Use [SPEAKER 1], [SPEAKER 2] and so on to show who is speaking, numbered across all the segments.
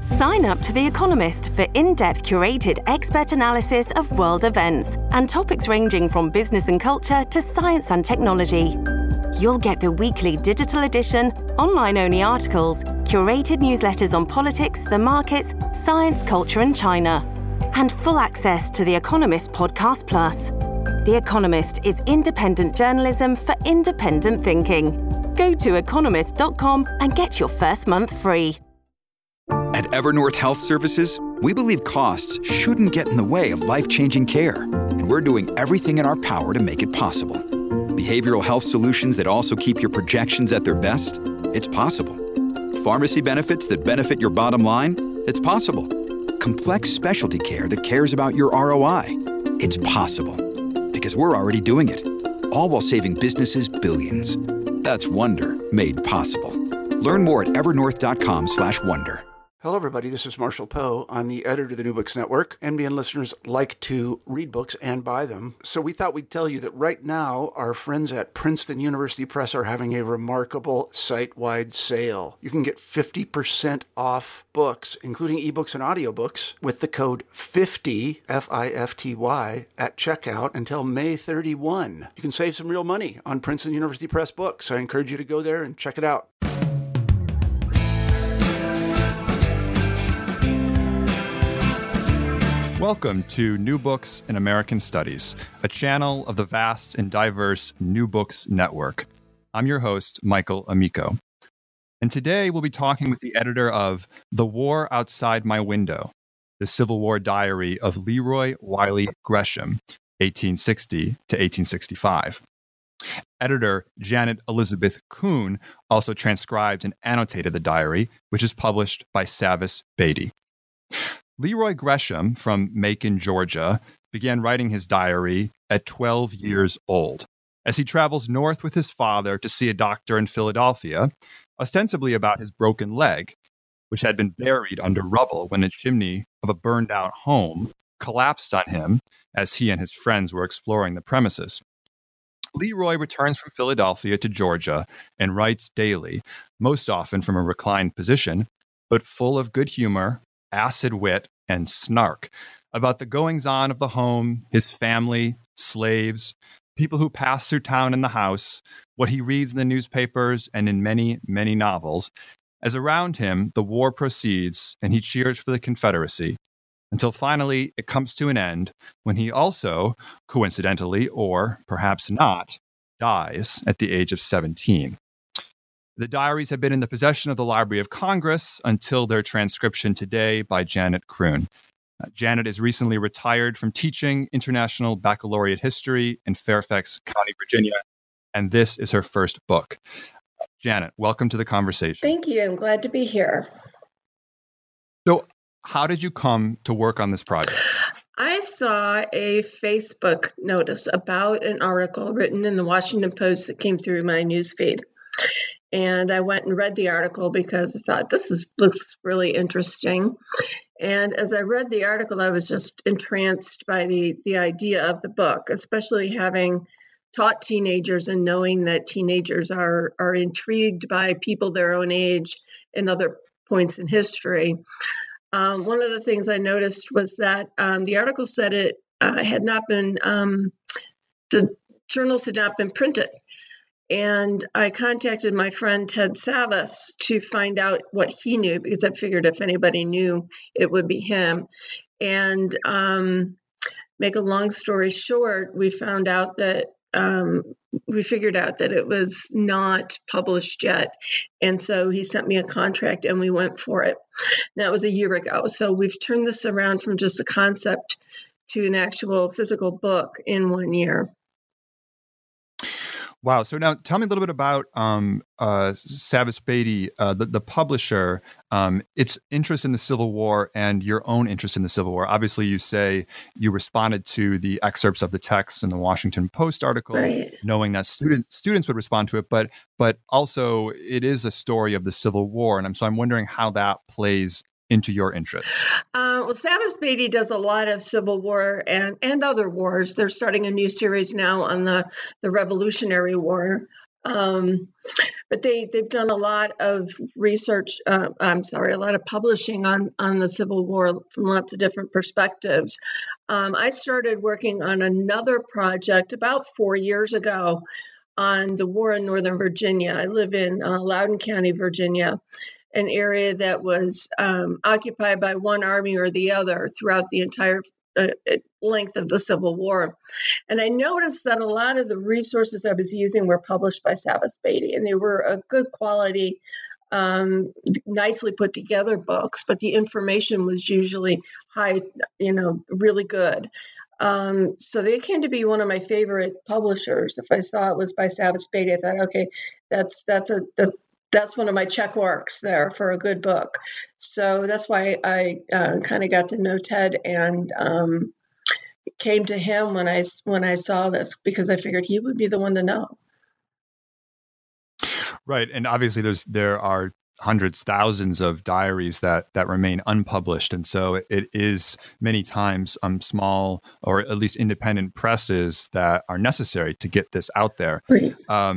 [SPEAKER 1] Sign up to The Economist for in-depth curated expert analysis of world events and topics ranging from business and culture to science and technology. You'll get the weekly digital edition, online-only articles, curated newsletters on politics, the markets, science, culture, and China, and full access to The Economist Podcast Plus. The Economist is independent journalism for independent thinking. Go to economist.com and get your first month free.
[SPEAKER 2] At Evernorth Health Services, we believe costs shouldn't get in the way of life-changing care, and we're doing everything in our power to make it possible. Behavioral health solutions that also keep your projections at their best? It's possible. Pharmacy benefits that benefit your bottom line? It's possible. Complex specialty care that cares about your ROI? It's possible. Because we're already doing it. All while saving businesses billions. That's Wonder made possible. Learn more at evernorth.com/wonder.
[SPEAKER 3] Hello, everybody. This is Marshall Poe. I'm the editor of the New Books Network. NBN listeners like to read books and buy them. So we thought we'd tell you that right now, our friends at Princeton University Press are having a remarkable site-wide sale. You can get 50% off books, including ebooks and audiobooks, with the code 50, F-I-F-T-Y, at checkout until May 31. You can save some real money on Princeton University Press books. I encourage you to go there and check it out.
[SPEAKER 4] Welcome to New Books in American Studies, a channel of the vast and diverse New Books Network. I'm your host, Michael Amico. And today we'll be talking with the editor of The War Outside My Window, the Civil War Diary of Leroy Wiley Gresham, 1860 to 1865. Editor Janet Elizabeth Kuhn also transcribed and annotated the diary, which is published by Savas Beatty. Leroy Gresham from Macon, Georgia, began writing his diary at 12 years old as he travels north with his father to see a doctor in Philadelphia, ostensibly about his broken leg, which had been buried under rubble when a chimney of a burned-out home collapsed on him as he and his friends were exploring the premises. Leroy returns from Philadelphia to Georgia and writes daily, most often from a reclined position, but full of good humor, acid wit, and snark about the goings-on of the home, his family, slaves, people who pass through town in the house, what he reads in the newspapers and in many, many novels, as around him the war proceeds and he cheers for the Confederacy, until finally it comes to an end when he also, coincidentally or perhaps not, dies at the age of 17. The diaries have been in the possession of the Library of Congress until their transcription today by Janet Kuhn. Janet is recently retired from teaching International Baccalaureate History in Fairfax County, Virginia, and this is her first book. Janet, welcome to the conversation.
[SPEAKER 5] Thank you. I'm glad to be here.
[SPEAKER 4] So, how did you come to work on this project?
[SPEAKER 5] I saw a Facebook notice about an article written in the Washington Post that came through my newsfeed. And I went and read the article because I thought, looks really interesting. And as I read the article, I was just entranced by the idea of the book, especially having taught teenagers and knowing that teenagers are intrigued by people their own age and other points in history. One of the things I noticed was that the article said it had not been, the journals had not been printed. And I contacted my friend Ted Savas to find out what he knew, because I figured if anybody knew, it would be him. And make a long story short, we figured out that it was not published yet. And so he sent me a contract and we went for it. That was a year ago. So we've turned this around from just a concept to an actual physical book in 1 year.
[SPEAKER 4] Wow. So now tell me a little bit about Savas Beatty, the publisher, its interest in the Civil War and your own interest in the Civil War. Obviously, you say you responded to the excerpts of the text in the Washington Post article, right, knowing that students would respond to it, but also it is a story of the Civil War. And I'm wondering how that plays into your interest.
[SPEAKER 5] Well, Savas Beatty does a lot of Civil War and other wars. They're starting a new series now on the Revolutionary War. But they've done a lot of research, a lot of publishing on the Civil War from lots of different perspectives. I started working on another project about 4 years ago on the war in Northern Virginia. I live in Loudoun County, Virginia, an area that was occupied by one army or the other throughout the entire length of the Civil War. And I noticed that a lot of the resources I was using were published by Savas Beatty, and they were a good quality, nicely put together books, but the information was usually high, really good. So they came to be one of my favorite publishers. If I saw it was by Savas Beatty, I thought, okay, that's one of my check marks there for a good book. So that's why I kind of got to know Ted and came to him when I saw this, because I figured he would be the one to know.
[SPEAKER 4] Right. And obviously there are hundreds, thousands of diaries that remain unpublished. And so it is many times small or at least independent presses that are necessary to get this out there.
[SPEAKER 5] Right.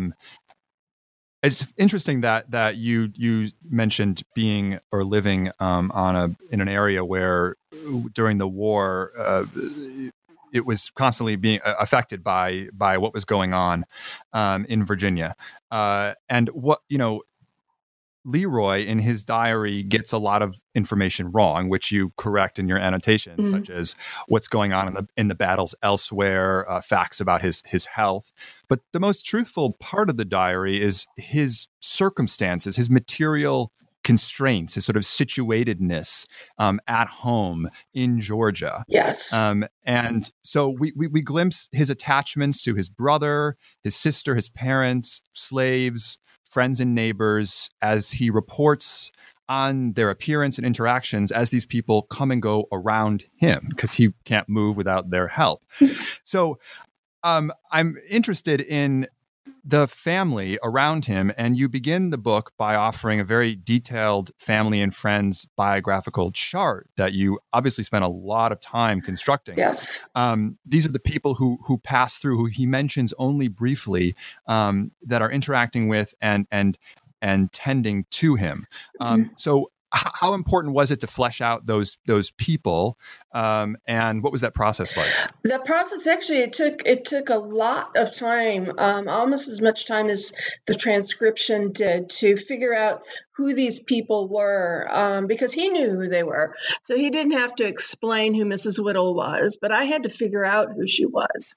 [SPEAKER 4] It's interesting that you mentioned being or living in an area where during the war it was constantly being affected by what was going on in Virginia, and what Leroy in his diary gets a lot of information wrong, which you correct in your annotations, such as what's going on in the battles elsewhere, facts about his health. But the most truthful part of the diary is his circumstances, his material constraints, his sort of situatedness at home in Georgia.
[SPEAKER 5] Yes.
[SPEAKER 4] And so we glimpse his attachments to his brother, his sister, his parents, slaves, friends and neighbors, as he reports on their appearance and interactions as these people come and go around him, because he can't move without their help. So I'm interested in the family around him, and you begin the book by offering a very detailed family and friends biographical chart that you obviously spent a lot of time constructing.
[SPEAKER 5] Yes.
[SPEAKER 4] These are the people who pass through, who he mentions only briefly, that are interacting with and tending to him. So how important was it to flesh out those people, and what was that process like?
[SPEAKER 5] That process actually it took a lot of time, almost as much time as the transcription did, to figure out who these people were, because he knew who they were, so he didn't have to explain who Mrs. Whittle was, but I had to figure out who she was.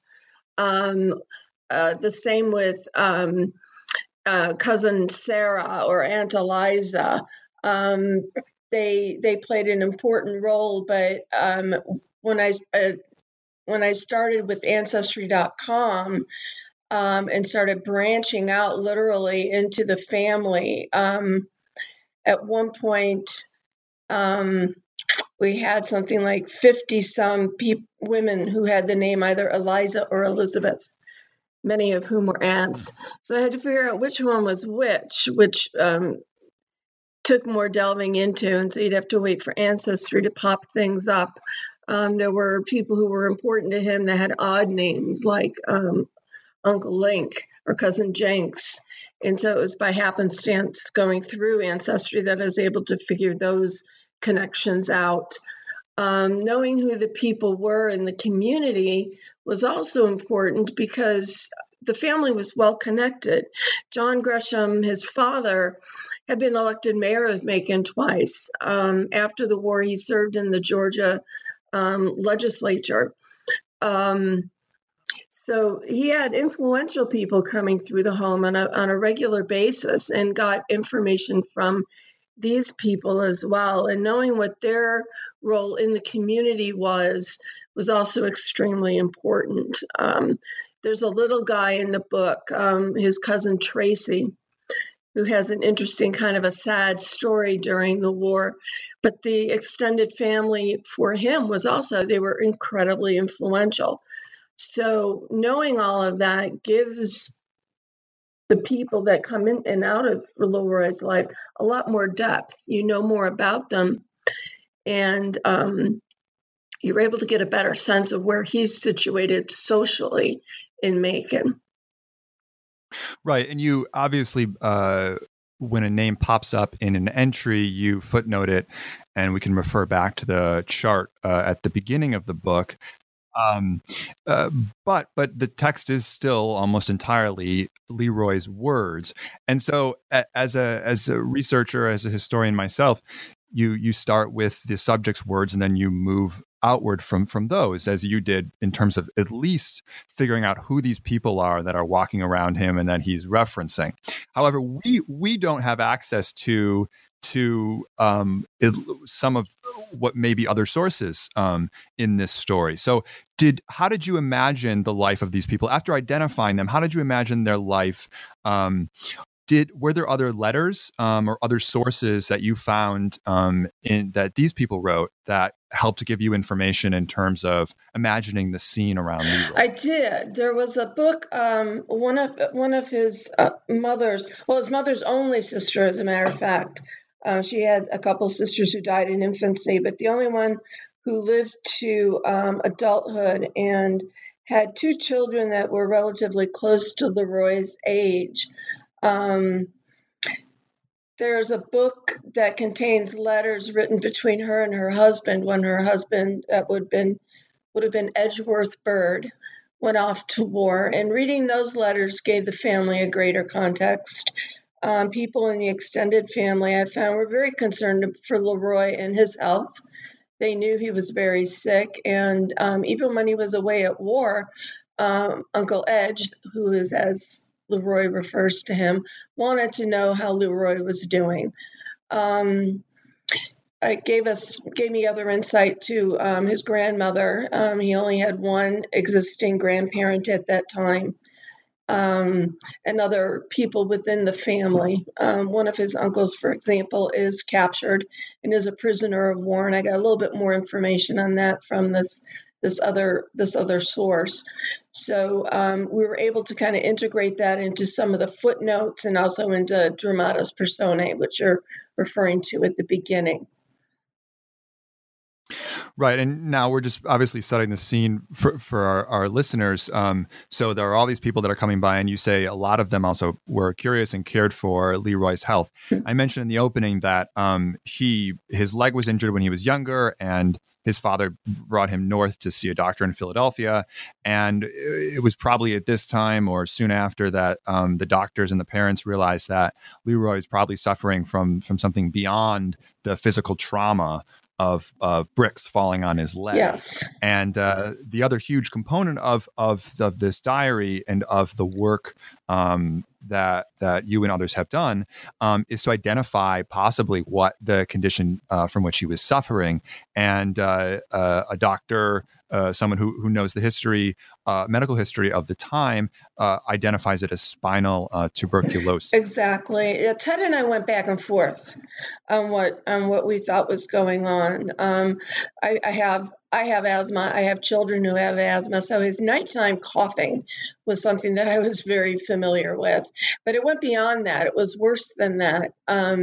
[SPEAKER 5] The same with cousin Sarah or Aunt Eliza. They played an important role, but when I started with Ancestry.com and started branching out literally into the family, at one point we had something like 50-some women who had the name either Eliza or Elizabeth, many of whom were aunts. So I had to figure out which one was which took more delving into, and so you'd have to wait for Ancestry to pop things up. There were people who were important to him that had odd names, like Uncle Link or Cousin Jenks, and so it was by happenstance going through Ancestry that I was able to figure those connections out. Knowing who the people were in the community was also important because the family was well connected. John Gresham, his father, had been elected mayor of Macon twice. After the war, he served in the Georgia legislature. So he had influential people coming through the home on a regular basis, and got information from these people as well. And knowing what their role in the community was also extremely important. There's a little guy in the book, his cousin Tracy, who has an interesting kind of a sad story during the war. But the extended family for him was also, they were incredibly influential. So knowing all of that gives the people that come in and out of Leroy's life a lot more depth. You know more about them, and you're able to get a better sense of where he's situated socially in Macon.
[SPEAKER 4] Right. And you obviously, when a name pops up in an entry, you footnote it, and we can refer back to the chart at the beginning of the book. Um, uh, but the text is still almost entirely Leroy's words, and so as a researcher, as a historian myself, you start with the subject's words, and then you move outward from those, as you did in terms of at least figuring out who these people are that are walking around him and that he's referencing. However, we don't have access to some of what may be other sources in this story. So how did you imagine the life of these people after identifying them? How did you imagine their life? Were there other letters or other sources that you found that these people wrote that helped to give you information in terms of imagining the scene around Leroy?
[SPEAKER 5] I did. There was a book. One of his mother's, his mother's only sister, as a matter of fact. She had a couple sisters who died in infancy, but the only one who lived to adulthood and had two children that were relatively close to Leroy's age. There's a book that contains letters written between her and her husband when her husband, would have been Edgeworth Bird, went off to war. And reading those letters gave the family a greater context. People in the extended family, I found, were very concerned for Leroy and his health. They knew he was very sick. And even when he was away at war, Uncle Edge, who is, as Leroy refers to him, wanted to know how Leroy was doing. It gave me other insight to his grandmother. He only had one existing grandparent at that time. And other people within the family. One of his uncles, for example, is captured and is a prisoner of war. And I got a little bit more information on that from this other source. So we were able to kind of integrate that into some of the footnotes and also into Dramatis Personae, which you're referring to at the beginning.
[SPEAKER 4] Right. And now we're just obviously setting the scene for our listeners. So there are all these people that are coming by, and you say a lot of them also were curious and cared for Leroy's health. I mentioned in the opening that his leg was injured when he was younger, and his father brought him north to see a doctor in Philadelphia. And it was probably at this time or soon after that the doctors and the parents realized that Leroy is probably suffering from something beyond the physical trauma of bricks falling on his leg.
[SPEAKER 5] Yes.
[SPEAKER 4] And the other huge component of this diary and of the work that you and others have done is to identify possibly what the condition from which he was suffering. And a doctor, someone who knows the history, medical history of the time, identifies it as spinal tuberculosis.
[SPEAKER 5] Exactly. Yeah, Ted and I went back and forth on what we thought was going on. I have asthma. I have children who have asthma, so his nighttime coughing was something that I was very familiar with. But it went beyond that. It was worse than that.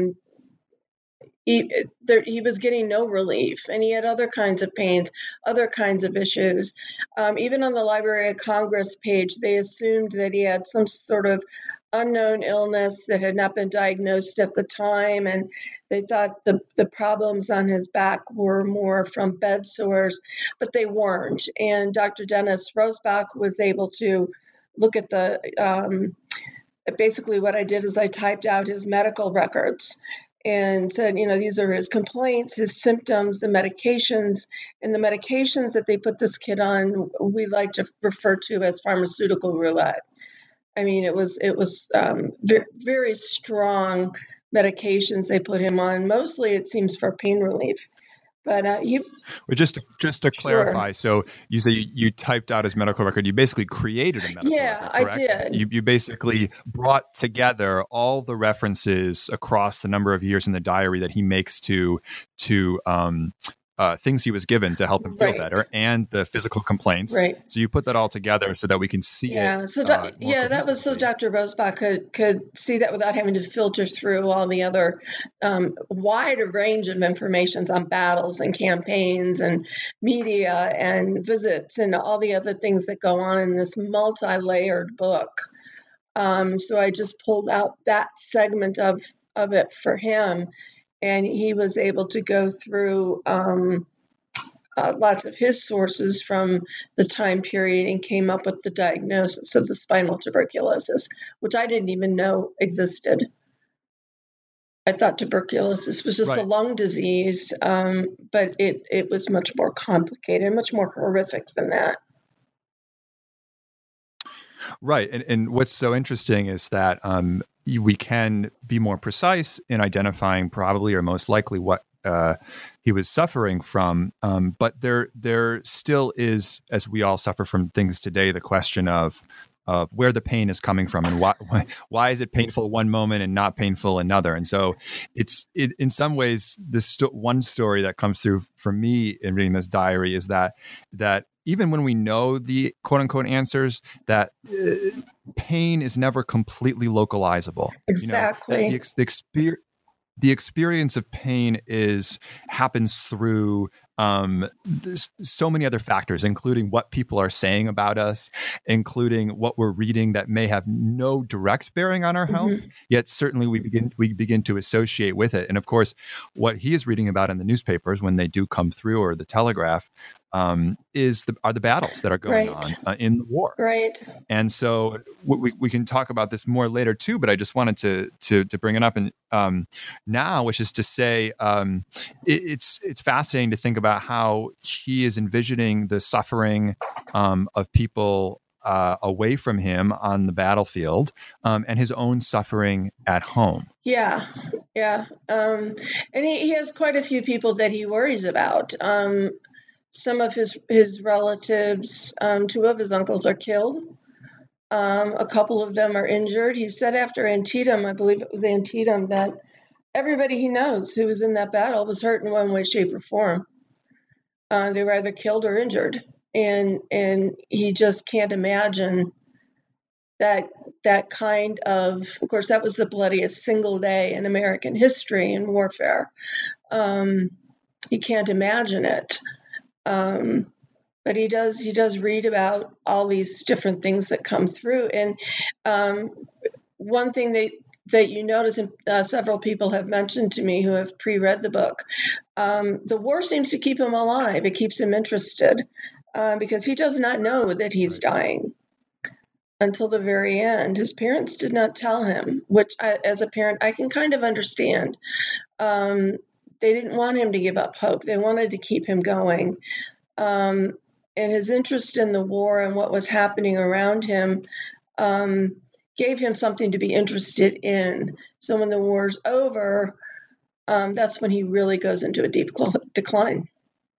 [SPEAKER 5] He was getting no relief, and he had other kinds of pains, other kinds of issues. Even on the Library of Congress page, they assumed that he had some sort of unknown illness that had not been diagnosed at the time, and they thought the problems on his back were more from bed sores, but they weren't. And Dr. Dennis Rosbach was able to look at basically what I did is I typed out his medical records and said, these are his complaints, his symptoms, the medications, and the medications that they put this kid on, we like to refer to as pharmaceutical roulette. I mean, it was very, very strong medications they put him on. Mostly, it seems, for pain relief. But
[SPEAKER 4] just to clarify, so you say you typed out his medical record. You basically created a medical record, correct?
[SPEAKER 5] I did.
[SPEAKER 4] You basically brought together all the references across the number of years in the diary that he makes to things he was given to help him feel better, and the physical complaints.
[SPEAKER 5] Right.
[SPEAKER 4] So you put that all together so that we can see it.
[SPEAKER 5] So that was so Dr. Rosbach could see that without having to filter through all the other wider range of information on battles and campaigns and media and visits and all the other things that go on in this multi-layered book. So I just pulled out that segment of it for him, and he was able to go through lots of his sources from the time period and came up with the diagnosis of the spinal tuberculosis, which I didn't even know existed. I thought tuberculosis was just a lung disease, but it was much more complicated, much more horrific than that.
[SPEAKER 4] Right. And what's so interesting is that we can be more precise in identifying probably or most likely what he was suffering from. But there still is, as we all suffer from things today, the question of where the pain is coming from and why is it painful one moment and not painful another. And so it's in some ways, one story that comes through for me in reading this diary is that even when we know the quote unquote answers, that pain is never completely localizable.
[SPEAKER 5] Exactly.
[SPEAKER 4] You know, the experience of pain happens through so many other factors, including what people are saying about us, including what we're reading that may have no direct bearing on our health, yet certainly we begin to associate with it. And of course, what he is reading about in the newspapers when they do come through, or the Telegraph, are the battles that are going on in the war.
[SPEAKER 5] Right.
[SPEAKER 4] And so we can talk about this more later too, but I just wanted to bring it up and now, which is to say, it's fascinating to think about how he is envisioning the suffering of people away from him on the battlefield, and his own suffering at home.
[SPEAKER 5] Yeah. And he has quite a few people that he worries about. Some of his relatives, two of his uncles are killed. A couple of them are injured. He said after Antietam, I believe it was Antietam, that everybody he knows who was in that battle was hurt in one way, shape, or form. They were either killed or injured. And he just can't imagine that kind of course, that was the bloodiest single day in American history in warfare. He can't imagine it. But he does read about all these different things that come through. And one thing that you notice, and several people have mentioned to me who have pre-read the book, the war seems to keep him alive. It keeps him interested because he does not know that he's dying until the very end. His parents did not tell him, which as a parent, I can kind of understand. They didn't want him to give up hope. They wanted to keep him going. And his interest in the war and what was happening around him gave him something to be interested in. So when the war's over, that's when he really goes into a deep decline.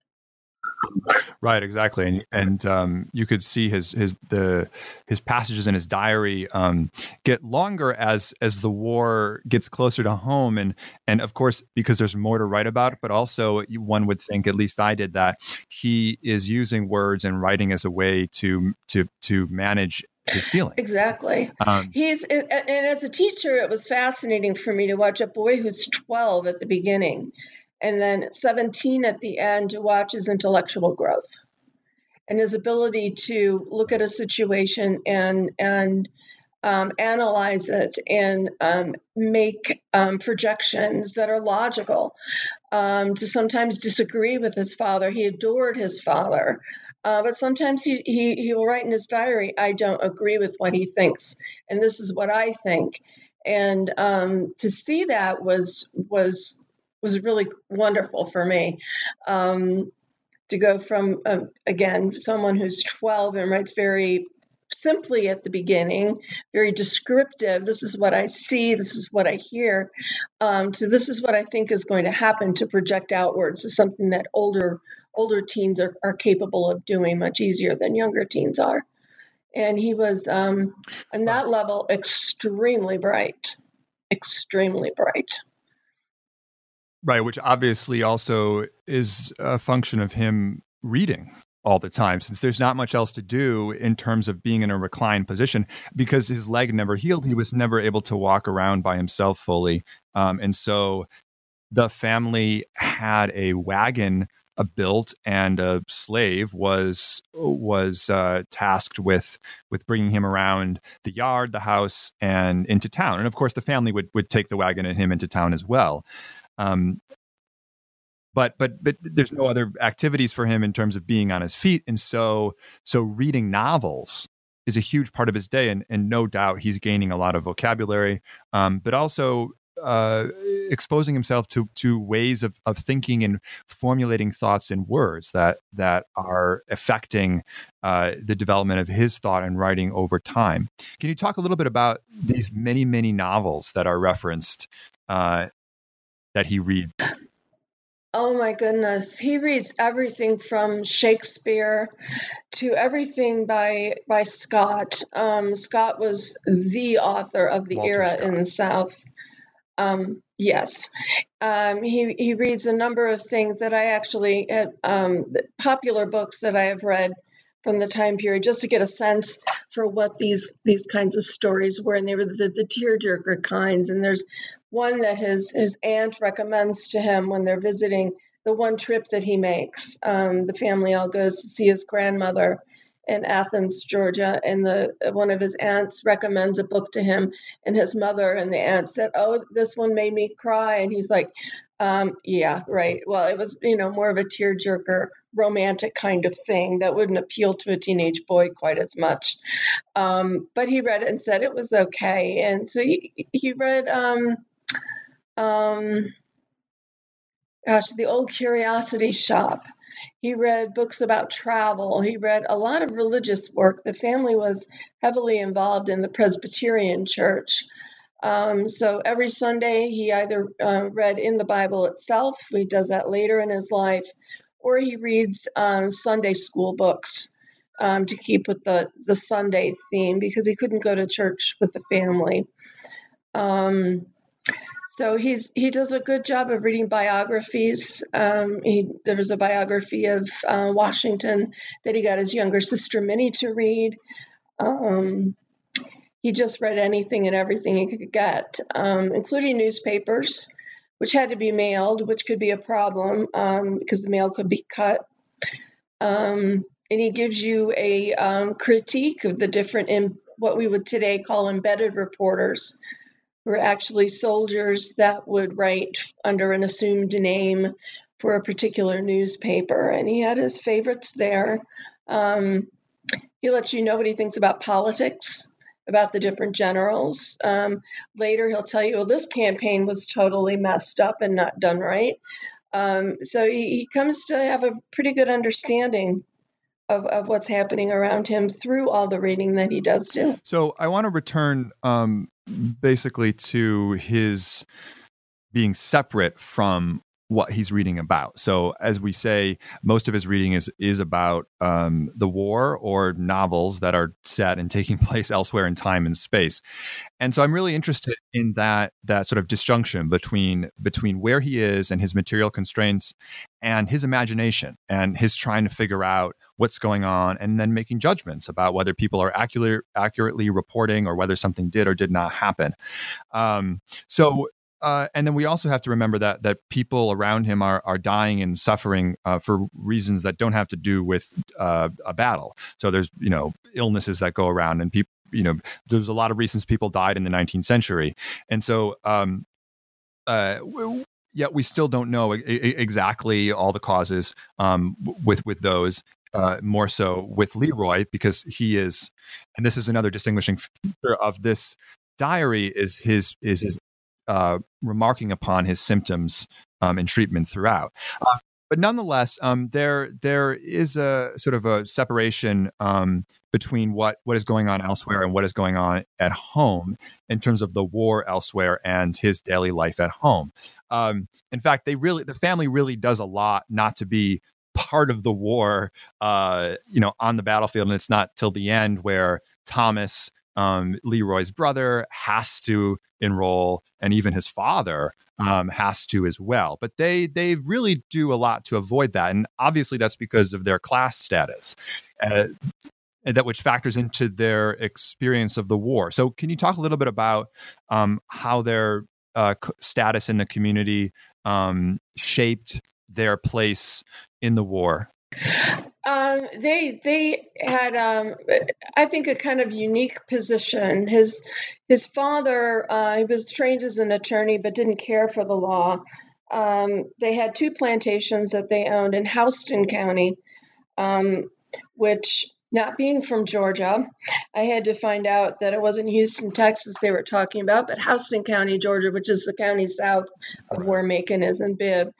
[SPEAKER 4] Right, exactly, and you could see his passages in his diary get longer as the war gets closer to home, and of course because there's more to write about, but also one would think, at least I did, that he is using words and writing as a way to manage his feelings.
[SPEAKER 5] Exactly. And as a teacher, it was fascinating for me to watch a boy who's 12 at the beginning and then 17 at the end to watch his intellectual growth and his ability to look at a situation and analyze it and make projections that are logical, to sometimes disagree with his father. He adored his father. But sometimes he will write in his diary, I don't agree with what he thinks, and this is what I think. And to see that was really wonderful for me. To go from, again, someone who's 12 and writes very simply at the beginning, very descriptive, this is what I see, this is what I hear, to this is what I think is going to happen, to project outwards is something that older teens are capable of doing much easier than younger teens are. And he was, on that level, extremely bright.
[SPEAKER 4] Right, which obviously also is a function of him reading all the time, since there's not much else to do in terms of being in a reclined position. Because his leg never healed, he was never able to walk around by himself fully. And so the family had a wagon built, and a slave was tasked with bringing him around the yard, the house, and into town. And of course, the family would take the wagon and him into town as well. But there's no other activities for him in terms of being on his feet, and so reading novels is a huge part of his day, and no doubt he's gaining a lot of vocabulary, but also exposing himself to ways of thinking and formulating thoughts in words that are affecting the development of his thought and writing over time. Can you talk a little bit about these many, many novels that are referenced that he reads?
[SPEAKER 5] Oh my goodness. He reads everything from Shakespeare to everything by Scott. Scott was the author of the
[SPEAKER 4] Walter
[SPEAKER 5] era
[SPEAKER 4] Scott.
[SPEAKER 5] in the South. Yes. He reads a number of things that I actually had, popular books that I have read from the time period, just to get a sense for what these kinds of stories were. And they were the tearjerker kinds. And there's one that his aunt recommends to him when they're visiting, the one trip that he makes. The family all goes to see his grandmother in Athens, Georgia, and one of his aunts recommends a book to him, and his mother and the aunt said, "Oh, this one made me cry," and he's like, "Yeah, right." Well, it was more of a tearjerker, romantic kind of thing that wouldn't appeal to a teenage boy quite as much. But he read it and said it was okay, and so he read, The Old Curiosity Shop. He read books about travel. He read a lot of religious work. The family was heavily involved in the Presbyterian Church. So every Sunday, he either read in the Bible itself, he does that later in his life, or he reads Sunday school books to keep with the Sunday theme, because he couldn't go to church with the family. So he does a good job of reading biographies. There was a biography of Washington that he got his younger sister Minnie to read. He just read anything and everything he could get, including newspapers, which had to be mailed, which could be a problem because the mail could be cut. And he gives you a critique of the different, what we would today call embedded reporters, who were actually soldiers that would write under an assumed name for a particular newspaper. And he had his favorites there. He lets you know what he thinks about politics, about the different generals. Later, he'll tell you, well, this campaign was totally messed up and not done right. So he comes to have a pretty good understanding of what's happening around him through all the reading that he does do.
[SPEAKER 4] So I want to return basically to his being separate from what he's reading about. So as we say, most of his reading is about the war or novels that are set and taking place elsewhere in time and space. And so I'm really interested in that sort of disjunction between where he is and his material constraints and his imagination and his trying to figure out what's going on and then making judgments about whether people are accurately reporting or whether something did or did not happen. And then we also have to remember that people around him are dying and suffering for reasons that don't have to do with a battle. So there's illnesses that go around, and people there's a lot of reasons people died in the 19th century, and so yet we still don't know exactly all the causes with those. More so with Leroy, because he is, and this is another distinguishing feature of this diary, is his remarking upon his symptoms and treatment throughout. But nonetheless, there is a sort of a separation between what is going on elsewhere and what is going on at home in terms of the war elsewhere and his daily life at home. In fact, the family really does a lot not to be part of the war, on the battlefield. And it's not till the end where Thomas, Leroy's brother, has to enroll, and even his father has to as well. But they really do a lot to avoid that, and obviously that's because of their class status, and that which factors into their experience of the war. So, can you talk a little bit about how their status in the community shaped their place in the war?
[SPEAKER 5] They had, I think, a kind of unique position. His father, he was trained as an attorney, but didn't care for the law. They had 2 plantations that they owned in Houston County, which, not being from Georgia, I had to find out that it wasn't Houston, Texas they were talking about, but Houston County, Georgia, which is the county south of where Macon is and Bibb.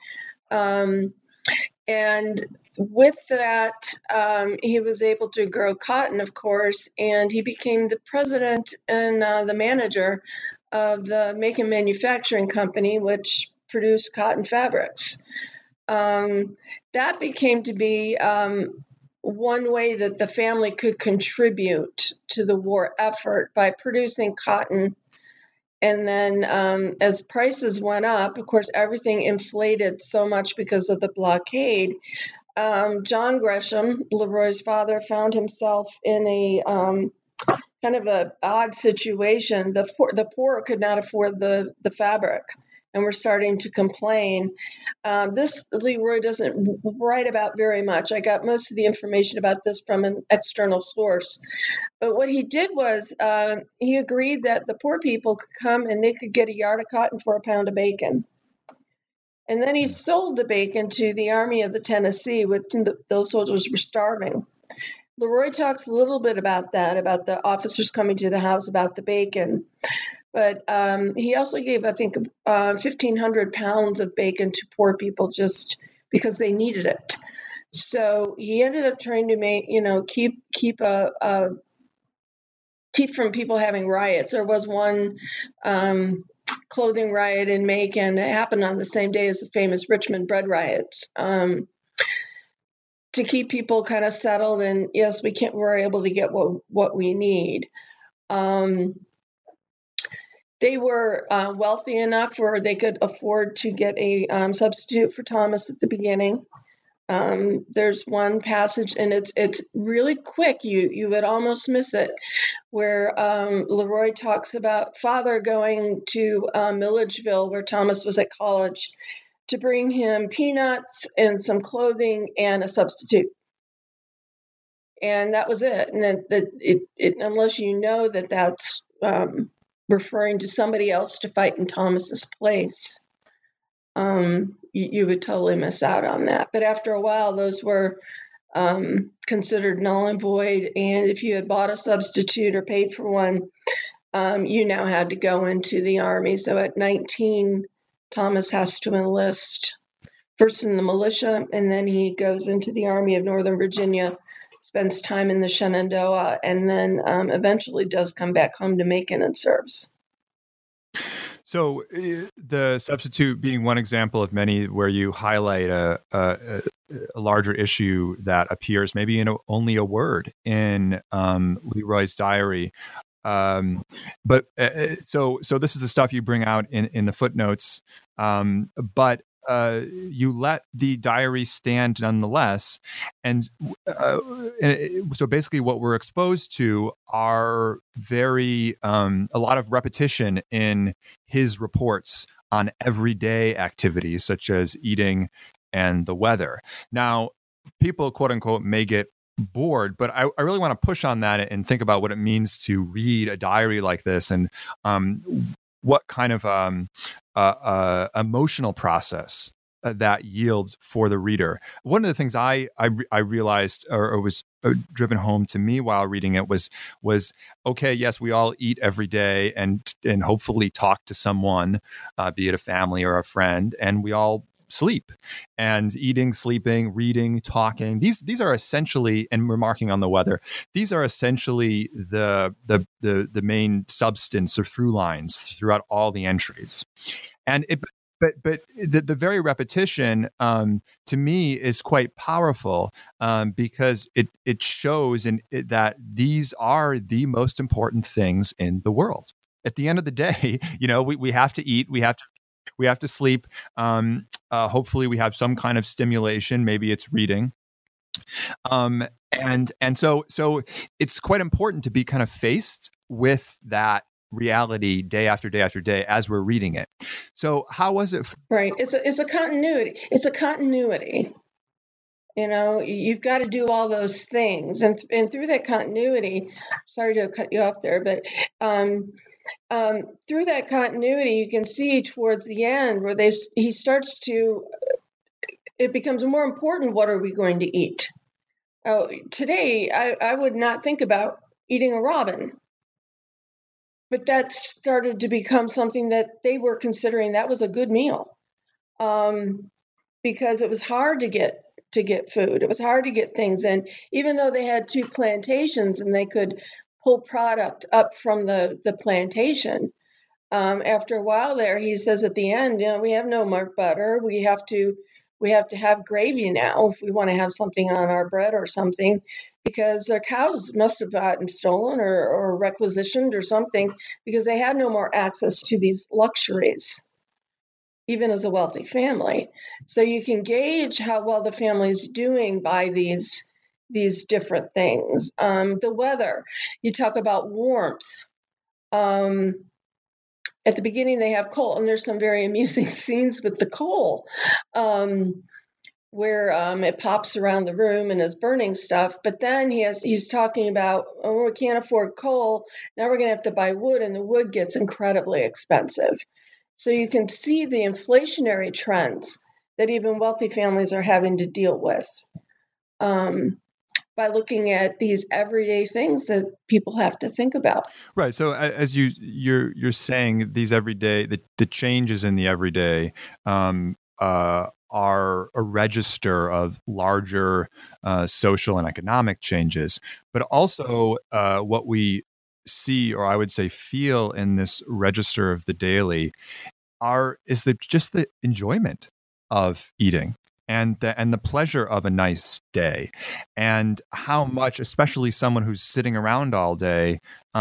[SPEAKER 5] And with that, he was able to grow cotton, of course, and he became the president and the manager of the Macon Manufacturing Company, which produced cotton fabrics. That became to be one way that the family could contribute to the war effort by producing cotton. And then as prices went up, of course, everything inflated so much because of the blockade. John Gresham, Leroy's father, found himself in a kind of an odd situation. The poor could not afford the fabric and were starting to complain. This Leroy doesn't write about very much. I got most of the information about this from an external source. But what he did was he agreed that the poor people could come and they could get a yard of cotton for a pound of bacon. And then he sold the bacon to the Army of the Tennessee, which those soldiers were starving. Leroy talks a little bit about that, about the officers coming to the house about the bacon. But he also gave, I think, 1,500 pounds of bacon to poor people just because they needed it. So he ended up trying to keep from people having riots. There was one clothing riot in Macon. It happened on the same day as the famous Richmond bread riots. To keep people kind of settled, and yes, we're able to get what we need. They were wealthy enough where they could afford to get a substitute for Thomas at the beginning. There's one passage, and it's really quick. You would almost miss it, where Leroy talks about father going to Milledgeville, where Thomas was at college, to bring him peanuts and some clothing and a substitute. And that was it. And then unless you know that that's referring to somebody else to fight in Thomas's place, you would totally miss out on that. But after a while, those were considered null and void. And if you had bought a substitute or paid for one, you now had to go into the Army. So at 19, Thomas has to enlist first in the militia, and then he goes into the Army of Northern Virginia, spends time in the Shenandoah, and then eventually does come back home to Macon and serves.
[SPEAKER 4] So the substitute being one example of many where you highlight a larger issue that appears maybe in only a word in Leroy's diary. But so this is the stuff you bring out in the footnotes, but you let the diary stand nonetheless. And so basically what we're exposed to are a lot of repetition in his reports on everyday activities such as eating and the weather. Now, people, quote unquote, may get bored, but I really want to push on that and think about what it means to read a diary like this, and what kind of emotional process that yields for the reader. One of the things I realized or was driven home to me while reading it was okay, yes, we all eat every day and hopefully talk to someone, be it a family or a friend, and we all sleep. And eating, sleeping, reading, talking, these are essentially, and remarking on the weather, these are essentially the main substance or through lines throughout all the entries. And but the very repetition to me is quite powerful, because it shows that these are the most important things in the world. At the end of the day, we have to eat, we have to sleep. Hopefully we have some kind of stimulation. Maybe it's reading. And so it's quite important to be kind of faced with that reality day after day after day as we're reading it. So how was it?
[SPEAKER 5] Right. It's a continuity. It's a continuity. You've got to do all those things, and through that continuity. Sorry to cut you off there, but through that continuity, you can see towards the end where he starts to. It becomes more important. What are we going to eat? Today, I would not think about eating a robin. But that started to become something that they were considering that was a good meal, because it was hard to get food. It was hard to get things in, even though they had 2 plantations and they could pull product up from the plantation. After a while there, he says at the end, we have no more butter. We have to have gravy now if we want to have something on our bread or something, because their cows must have gotten stolen or requisitioned or something, because they had no more access to these luxuries, even as a wealthy family. So you can gauge how well the family's doing by these different things. The weather, you talk about warmth. At the beginning, they have coal, and there's some very amusing scenes with the coal, where it pops around the room and is burning stuff. But then he's talking about, we can't afford coal. Now we're going to have to buy wood, and the wood gets incredibly expensive. So you can see the inflationary trends that even wealthy families are having to deal with. By looking at these everyday things that people have to think about.
[SPEAKER 4] Right. So as you're saying, these everyday, the changes in the everyday are a register of larger social and economic changes, but also what we see, or I would say feel, in this register of the daily is just the enjoyment of eating. And the pleasure of a nice day, and how much, especially someone who's sitting around all day,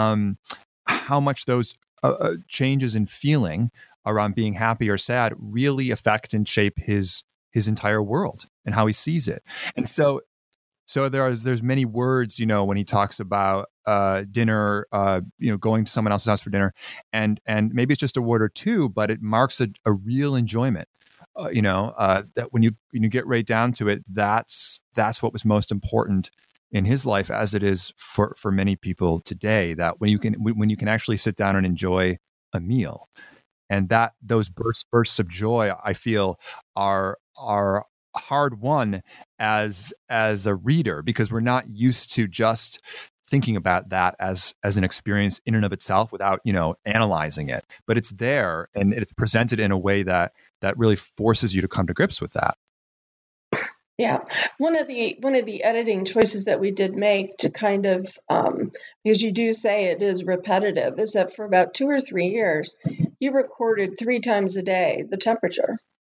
[SPEAKER 4] how much those changes in feeling around being happy or sad really affect and shape his entire world and how he sees it. And so there's many words, when he talks about dinner, going to someone else's house for dinner, and maybe it's just a word or two, but it marks a real enjoyment. That when you get right down to it, that's what was most important in his life, as it is for many people today. That when you can actually sit down and enjoy a meal, and that those bursts of joy, I feel, are hard won as a reader, because we're not used to just thinking about that as an experience in and of itself without analyzing it. But it's there, and it's presented in a way that really forces you to come to grips with that.
[SPEAKER 5] Yeah, one of the editing choices that we did make to kind of, because you do say it is repetitive, is that for about 2 or 3 years, you recorded 3 times a day the temperature.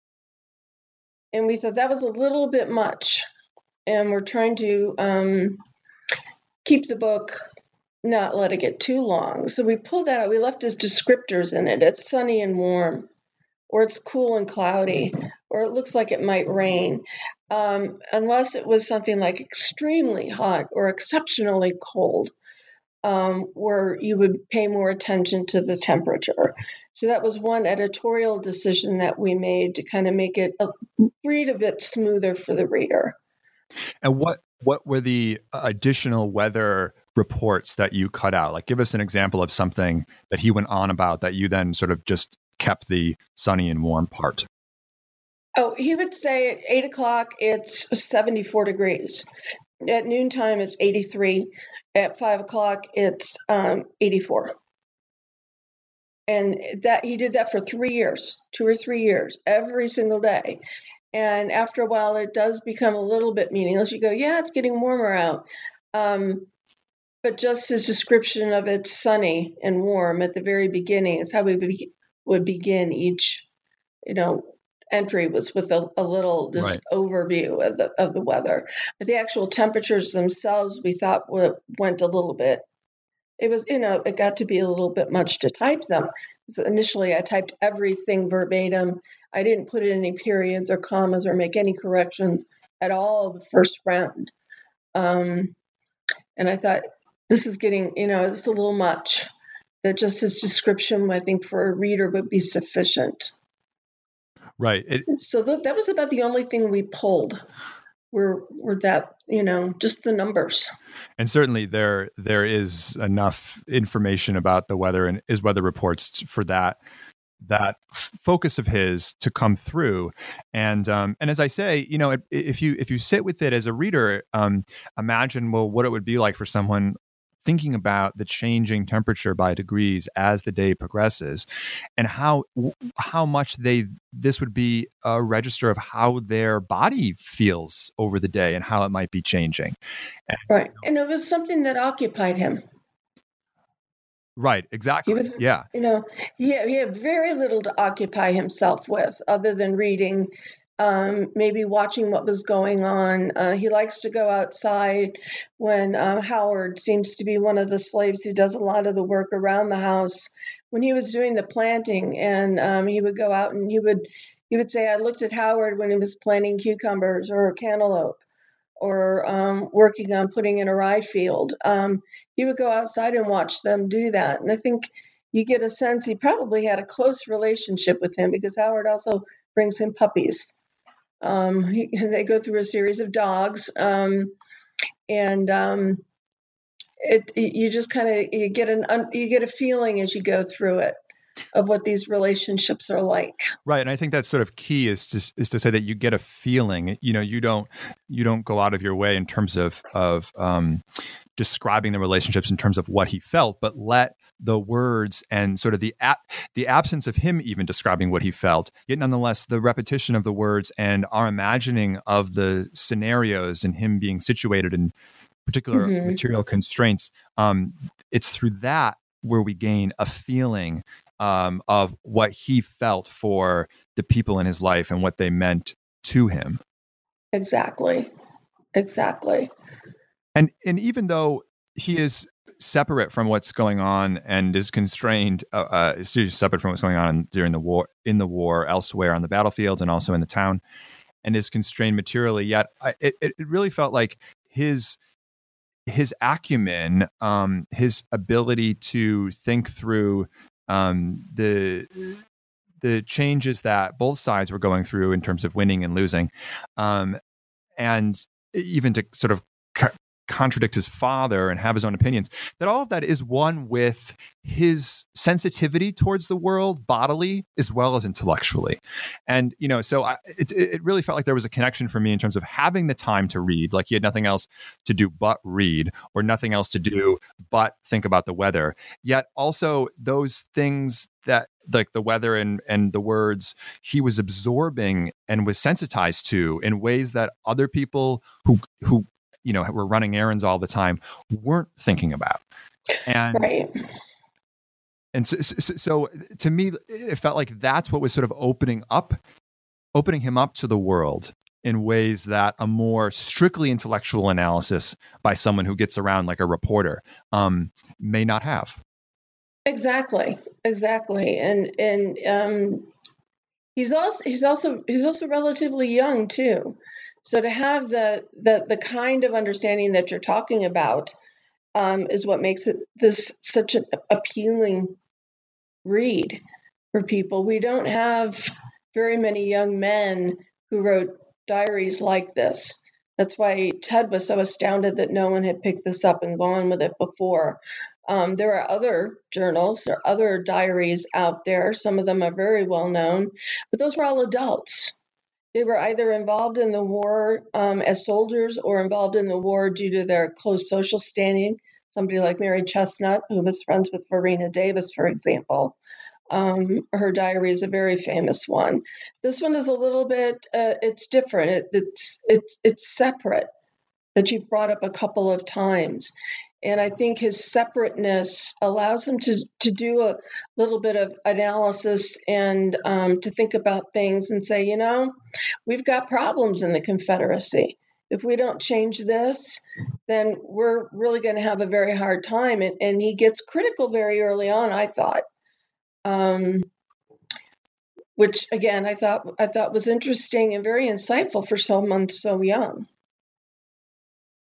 [SPEAKER 5] And we thought that was a little bit much. And we're trying to keep the book, not let it get too long. So we pulled that out. We left as descriptors in it. It's sunny and warm, or it's cool and cloudy, or it looks like it might rain. Unless it was something like extremely hot or exceptionally cold, where you would pay more attention to the temperature. So that was one editorial decision that we made to kind of make it read a bit smoother for the reader.
[SPEAKER 4] And what were the additional weather reports that you cut out? Like, give us an example of something that he went on about that you then sort of just kept the sunny and warm part.
[SPEAKER 5] Oh, he would say at 8 o'clock, it's 74 degrees. At noontime, it's 83. At 5 o'clock, it's 84. And that he did that for 3 years, 2 or 3 years, every single day. And after a while, it does become a little bit meaningless. You go, yeah, it's getting warmer out. But just his description of it's sunny and warm at the very beginning is how we would begin each, entry, was with a little
[SPEAKER 4] Right.
[SPEAKER 5] overview of the weather. But the actual temperatures themselves, we thought went a little bit. It was, it got to be a little bit much to type them. So initially, I typed everything verbatim. I didn't put in any periods or commas or make any corrections at all the first round. And I thought, this is getting, it's a little much. that just his description, I think, for a reader would be sufficient.
[SPEAKER 4] Right.
[SPEAKER 5] So that was about the only thing we pulled were that, just the numbers.
[SPEAKER 4] And certainly there is enough information about the weather and his weather reports for that focus of his to come through. And as I say, if you sit with it as a reader, imagine, well, what it would be like for someone thinking about the changing temperature by degrees as the day progresses, and how much this would be a register of how their body feels over the day and how it might be changing.
[SPEAKER 5] Right. And it was something that occupied him.
[SPEAKER 4] Right, exactly. He
[SPEAKER 5] had very little to occupy himself with other than reading, maybe watching what was going on. He likes to go outside when Howard seems to be one of the slaves who does a lot of the work around the house. When he was doing the planting, and he would go out and he would say, I looked at Howard when he was planting cucumbers or cantaloupe, or working on putting in a rye field. He would go outside and watch them do that. And I think you get a sense he probably had a close relationship with him, because Howard also brings him puppies. They go through a series of dogs. You just kind of, you get a feeling as you go through it of what these relationships are like.
[SPEAKER 4] Right. And I think that's sort of key is to say that you get a feeling, you don't go out of your way in terms of describing the relationships in terms of what he felt, but let the words and sort of the absence of him even describing what he felt, yet nonetheless the repetition of the words and our imagining of the scenarios and him being situated in particular material constraints. It's through that where we gain a feeling of what he felt for the people in his life and what they meant to him.
[SPEAKER 5] Exactly.
[SPEAKER 4] And even though he is separate from what's going on and is constrained, is separate from what's going on during the war, in the war, elsewhere on the battlefields and also in the town, and is constrained materially, yet it really felt like his acumen, his ability to think through the changes that both sides were going through in terms of winning and losing, and even to sort of contradict his father and have his own opinions, that all of that is one with his sensitivity towards the world bodily as well as intellectually. And, so it really felt like there was a connection for me in terms of having the time to read, like he had nothing else to do but read, or nothing else to do but think about the weather. Yet also those things that, like the weather and the words, he was absorbing and was sensitized to in ways that other people who were running errands all the time weren't thinking about. And
[SPEAKER 5] right.
[SPEAKER 4] And so to me, it felt like that's what was sort of opening him up to the world in ways that a more strictly intellectual analysis by someone who gets around like a reporter may not have.
[SPEAKER 5] Exactly. And he's also relatively young too. So to have the kind of understanding that you're talking about is what makes this such an appealing read for people. We don't have very many young men who wrote diaries like this. That's why Ted was so astounded that no one had picked this up and gone with it before. There are other journals, there are other diaries out there. Some of them are very well known, but those were all adults. They were either involved in the war as soldiers or involved in the war due to their close social standing. Somebody like Mary Chestnut, who was friends with Verena Davis, for example. Her diary is a very famous one. This one is a little bit, it's different. It's separate, that you've brought up a couple of times. And I think his separateness allows him to do a little bit of analysis and to think about things and say, we've got problems in the Confederacy. If we don't change this, then we're really going to have a very hard time. And he gets critical very early on, I thought, which, again, I thought was interesting and very insightful for someone so young.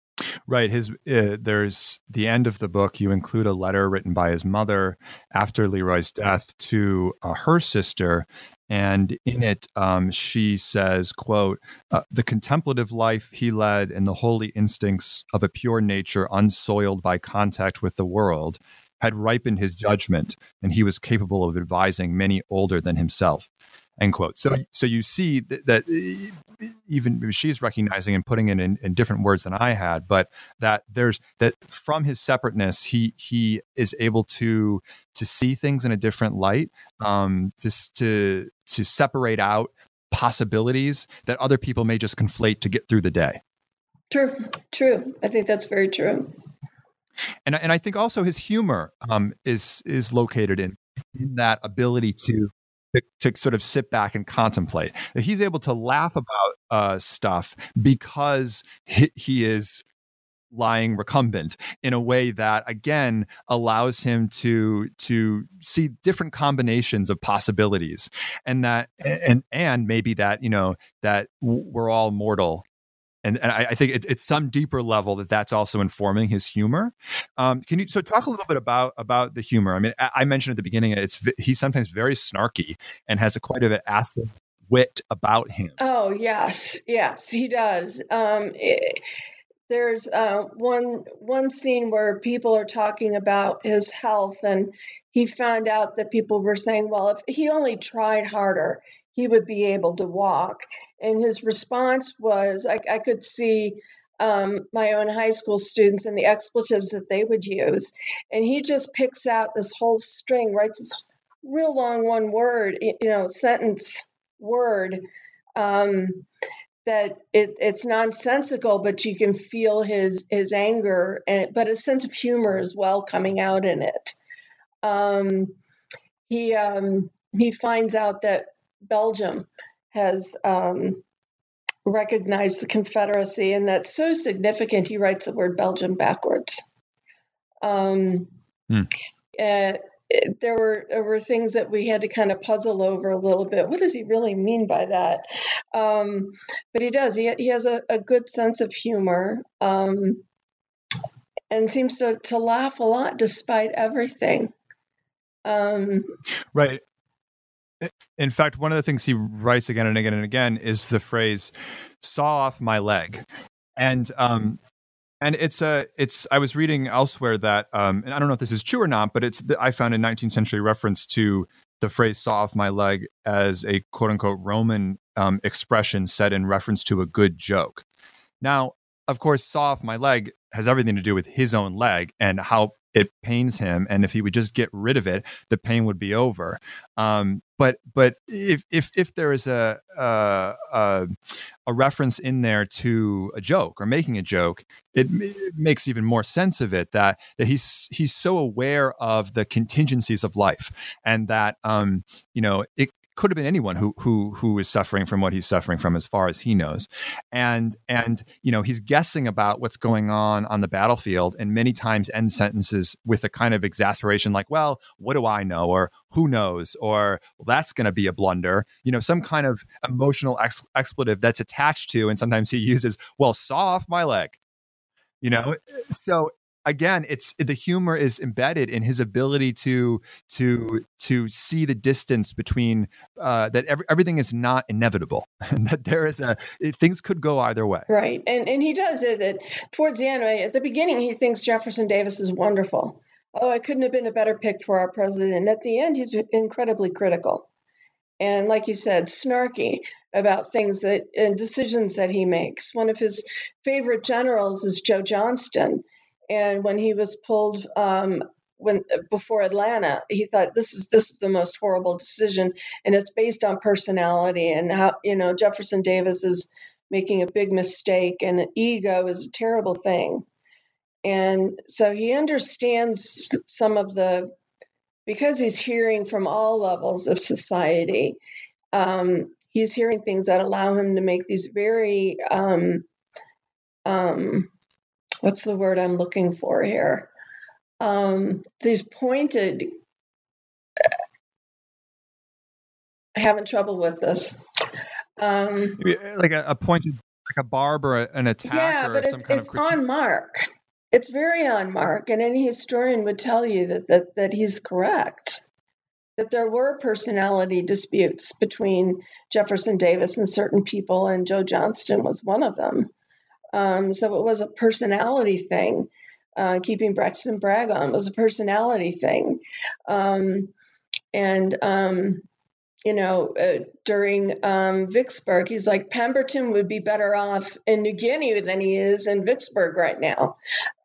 [SPEAKER 4] Right. There's the end of the book. You include a letter written by his mother after Leroy's death to her sister. And in it, she says, quote, "The contemplative life he led and the holy instincts of a pure nature unsoiled by contact with the world had ripened his judgment, and he was capable of advising many older than himself." End quote. So you see that even she's recognizing and putting it in different words than I had, but that from his separateness, he is able to see things in a different light, to separate out possibilities that other people may just conflate to get through the day.
[SPEAKER 5] True. I think that's very true.
[SPEAKER 4] And I think also his humor is located in that ability to sort of sit back and contemplate. He's able to laugh about stuff because he is lying recumbent in a way that, again, allows him to see different combinations of possibilities, and that and maybe that that we're all mortal. And I think it's some deeper level that's also informing his humor. Can you talk a little bit about the humor? I mean, I mentioned at the beginning, he's sometimes very snarky and has quite an acid wit about him.
[SPEAKER 5] Oh yes, he does. There's one scene where people are talking about his health, and he found out that people were saying, well, if he only tried harder, he would be able to walk. And his response was, I could see my own high school students and the expletives that they would use. And he just picks out this whole string, writes this real long one word, sentence word, that it's nonsensical, but you can feel his anger, but a sense of humor as well coming out in it. He finds out that Belgium has recognized the Confederacy, and that's so significant. He writes the word Belgium backwards. There were things that we had to kind of puzzle over a little bit. What does he really mean by that? But he does. He has a good sense of humor, and seems to laugh a lot despite everything.
[SPEAKER 4] Right. In fact, one of the things he writes again and again and again is the phrase "saw off my leg," and it's I was reading elsewhere that and I don't know if this is true or not, but I found a 19th century reference to the phrase "saw off my leg" as a quote unquote Roman expression said in reference to a good joke. Now, of course, "saw off my leg" has everything to do with his own leg and how it pains him, and if he would just get rid of it, the pain would be over. But if there is a reference in there to a joke or making a joke, it makes even more sense of it that he's so aware of the contingencies of life, and that it could have been anyone who is suffering from what he's suffering from, as far as he knows, and he's guessing about what's going on the battlefield, and many times end sentences with a kind of exasperation, like, "Well, what do I know?" or "Who knows?" or "Well, that's going to be a blunder." Some kind of emotional expletive that's attached to, and sometimes he uses, "Well, saw off my leg," So again, the humor is embedded in his ability to see the distance between that everything is not inevitable, and that there is things could go either way.
[SPEAKER 5] Right, and he does it that towards the end. Right? At the beginning, he thinks Jefferson Davis is wonderful. Oh, I couldn't have been a better pick for our president. And at the end, he's incredibly critical, and like you said, snarky about things and decisions that he makes. One of his favorite generals is Joe Johnston. And when he was pulled before Atlanta, he thought this is the most horrible decision, and it's based on personality and how Jefferson Davis is making a big mistake, and ego is a terrible thing. And so he understands because he's hearing from all levels of society. He's hearing things that allow him to make these very what's the word I'm looking for here? These pointed, having trouble with this.
[SPEAKER 4] Like a pointed like a barb or an attack or
[SPEAKER 5] but
[SPEAKER 4] some kind of
[SPEAKER 5] it's
[SPEAKER 4] critique.
[SPEAKER 5] on mark. It's very on mark, and any historian would tell you that he's correct. That there were personality disputes between Jefferson Davis and certain people, and Joe Johnston was one of them. So it was a personality thing. Keeping Braxton Bragg on was a personality thing. During Vicksburg, he's like, Pemberton would be better off in New Guinea than he is in Vicksburg right now.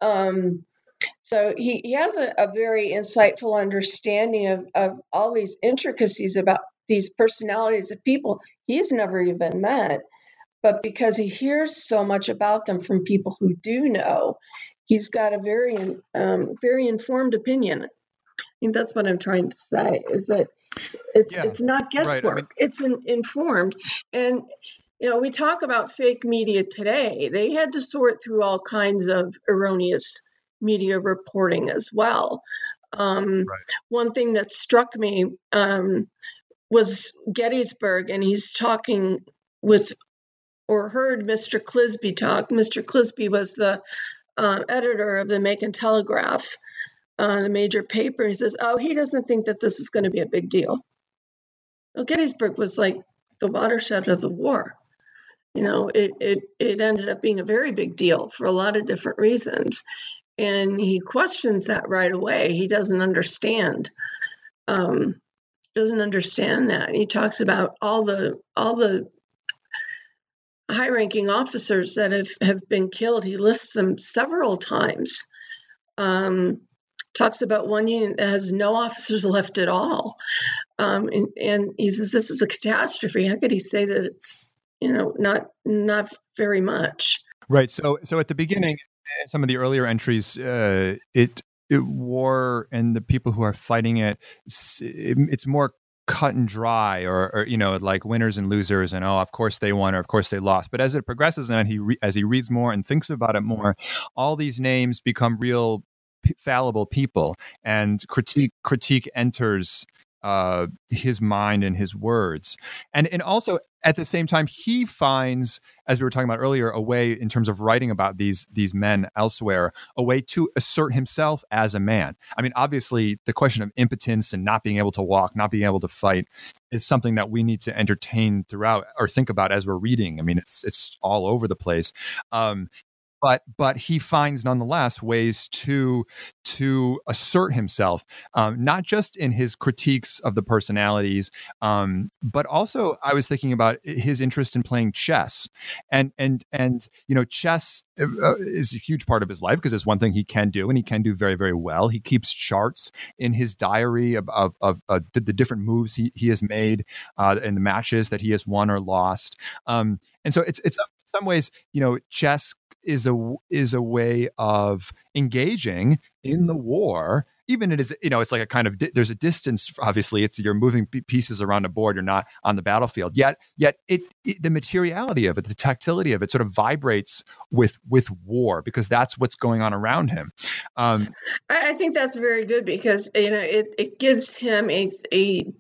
[SPEAKER 5] So he has a very insightful understanding of all these intricacies about these personalities of people he's never even met. But because he hears so much about them from people who do know, he's got a very, very informed opinion. I think that's what I'm trying to say, is that it's not guesswork. Right. It's informed. And, we talk about fake media today. They had to sort through all kinds of erroneous media reporting as well. Right. One thing that struck me was Gettysburg, and he's talking with, or heard Mr. Clisby talk. Mr. Clisby was the editor of the Macon Telegraph, the major paper. He says, he doesn't think that this is going to be a big deal. Well, Gettysburg was like the watershed of the war. It ended up being a very big deal for a lot of different reasons. And he questions that right away. He doesn't understand. That. He talks about all the high-ranking officers that have been killed. He lists them several times. Talks about one unit that has no officers left at all. And he says this is a catastrophe. How could he say that it's not very much?
[SPEAKER 4] Right. So at the beginning, some of the earlier entries, it war and the people who are fighting it's more cut and dry, or like winners and losers, and of course they won or of course they lost. But as it progresses and as he reads more and thinks about it more, all these names become real fallible people, and critique enters his mind and his words. And also at the same time, he finds, as we were talking about earlier, a way in terms of writing about these men elsewhere, a way to assert himself as a man. I mean, obviously the question of impotence and not being able to walk, not being able to fight is something that we need to entertain throughout or think about as we're reading. I mean, it's all over the place. But he finds nonetheless ways to assert himself, not just in his critiques of the personalities, but also I was thinking about his interest in playing chess, and chess is a huge part of his life because it's one thing he can do, and he can do very, very well. He keeps charts in his diary of the different moves he has made and the matches that he has won or lost, and so it's in some ways, chess is a way of engaging in the war. Even it is, it's like a kind of there's a distance. Obviously, you're moving pieces around a board. You're not on the battlefield. Yet the materiality of it, the tactility of it, sort of vibrates with war because that's what's going on around him.
[SPEAKER 5] I think that's very good because it gives him it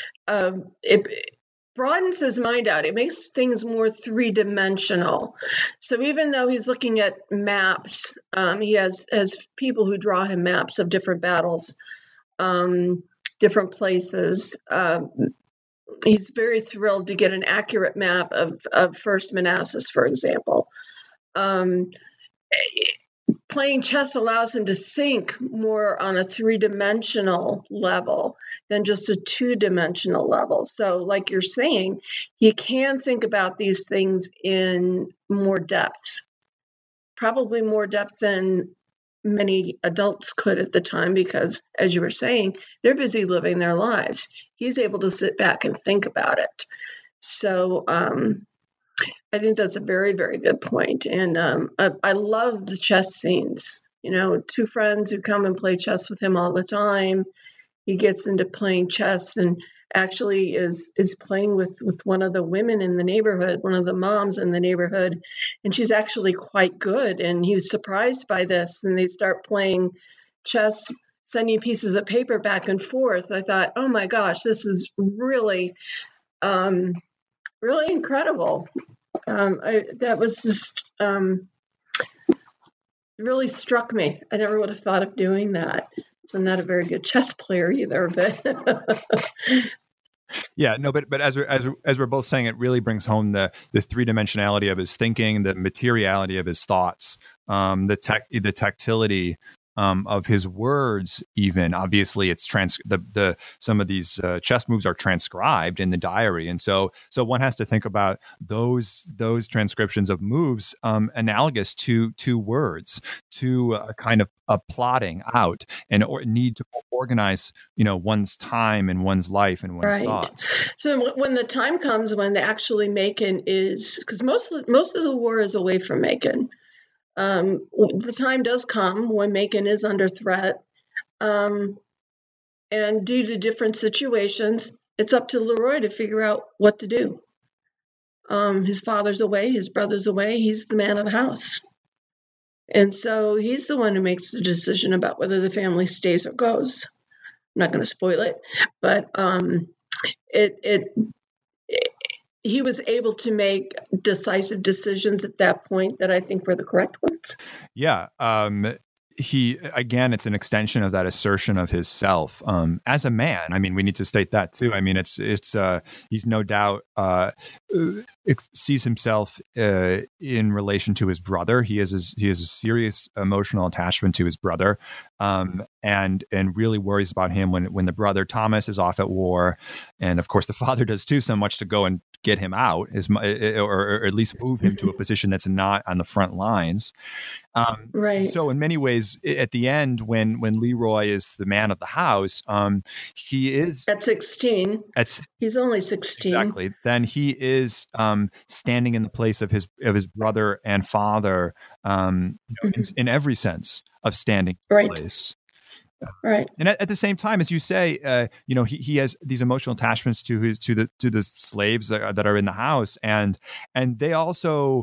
[SPEAKER 5] broadens his mind out. It makes things more three-dimensional. So even though he's looking at maps, he has people who draw him maps of different battles, different places. He's very thrilled to get an accurate map of First Manassas, for example. Playing chess allows him to think more on a three-dimensional level than just a two-dimensional level. So like you're saying, he can think about these things in more depth, probably more depth than many adults could at the time because, as you were saying, they're busy living their lives. He's able to sit back and think about it. So I think that's a very, very good point. And I love the chess scenes. Two friends who come and play chess with him all the time. He gets into playing chess and actually is playing with one of the women in the neighborhood, one of the moms in the neighborhood, and she's actually quite good. And he was surprised by this, and they start playing chess, sending pieces of paper back and forth. I thought, oh my gosh, this is really, really incredible. That was just really struck me. I never would have thought of doing that. So I'm not a very good chess player either, but
[SPEAKER 4] Yeah, no, but as we're both saying, it really brings home the three-dimensionality of his thinking, the materiality of his thoughts, the tactility of his words. Even obviously, it's some of these chess moves are transcribed in the diary, and so one has to think about those transcriptions of moves analogous to words, to a kind of a plotting out and or need to organize, one's time and one's life and one's thoughts.
[SPEAKER 5] So when the time comes when actually Macon is, because most of the war is away from Macon. The time does come when Macon is under threat, and due to different situations, it's up to Leroy to figure out what to do. His father's away, his brother's away, he's the man of the house. And so he's the one who makes the decision about whether the family stays or goes. I'm not going to spoil it, but he was able to make decisive decisions at that point that I think were the correct ones.
[SPEAKER 4] Yeah. It's an extension of that assertion of his self as a man. I mean, we need to state that too. I mean, he's no doubt sees himself in relation to his brother. He has a serious emotional attachment to his brother, and really worries about him when the brother Thomas is off at war, and of course the father does too, so much to go and get him out, or at least move him to a position that's not on the front lines.
[SPEAKER 5] Right.
[SPEAKER 4] So in many ways, at the end, when Leroy is the man of the house, he is
[SPEAKER 5] at 16. He's only 16.
[SPEAKER 4] Exactly. Then he is standing in the place of his brother and father, in every sense of standing in place.
[SPEAKER 5] Right.
[SPEAKER 4] And at the same time, as you say, he has these emotional attachments to the slaves that are in the house, and they also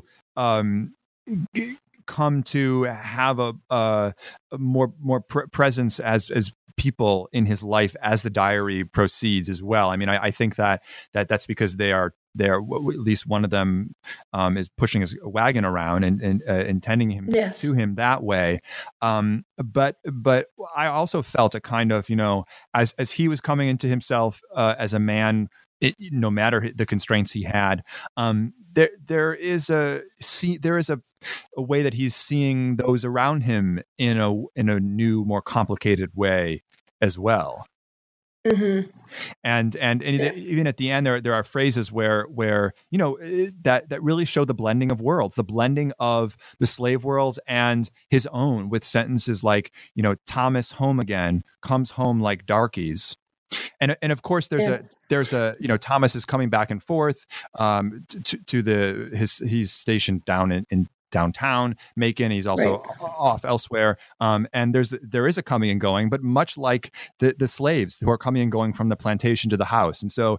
[SPEAKER 4] come to have a more presence as people in his life as the diary proceeds as well. I mean, I think that's because they are at least one of them is pushing his wagon around and tending him to him that way. But I also felt a kind of, as he was coming into himself as a man, no matter the constraints he had, there is a way that he's seeing those around him in a new, more complicated way as well.
[SPEAKER 5] Mm-hmm.
[SPEAKER 4] And even at the end, there are phrases where that really show the blending of worlds, the blending of the slave world and his own, with sentences like, Thomas home again, comes home like darkies. And of course there's a Thomas is coming back and forth to he's stationed down in downtown Macon. He's also off elsewhere. And there is a coming and going, but much like the slaves who are coming and going from the plantation to the house. And so,